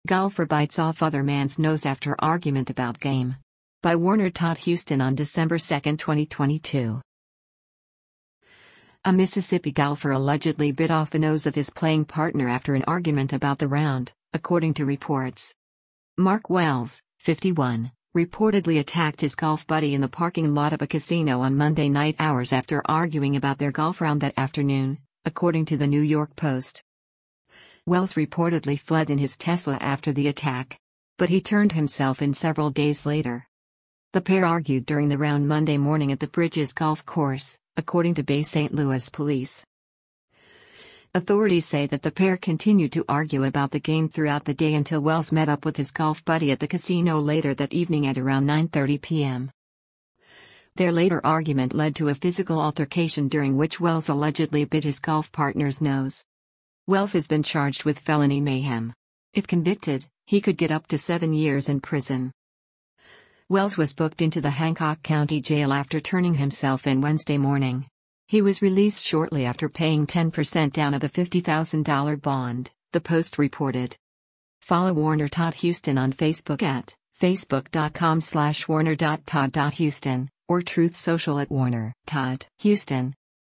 Golfer bites off other man's nose after argument about game. By Warner Todd Houston on December 2, 2022. A Mississippi golfer allegedly bit off the nose of his playing partner after an argument about the round, according to reports. Mark Wells, 51, reportedly attacked his golf buddy in the parking lot of a casino on Monday night hours after arguing about their golf round that afternoon, according to the New York Post. Wells reportedly fled in his Tesla after the attack, but he turned himself in several days later. The pair argued during the round Monday morning at the Bridges Golf Course, according to Bay St. Louis police. Authorities say that the pair continued to argue about the game throughout the day until Wells met up with his golf buddy at the casino later that evening at around 9:30 p.m. Their later argument led to a physical altercation during which Wells allegedly bit his golf partner's nose. Wells has been charged with felony mayhem. If convicted, he could get up to 7 years in prison. Wells was booked into the Hancock County Jail after turning himself in Wednesday morning. He was released shortly after paying 10% down of a $50,000 bond, the Post reported. Follow Warner Todd Houston on Facebook at facebook.com/warner.todd.houston or Truth Social at Warner Todd Houston.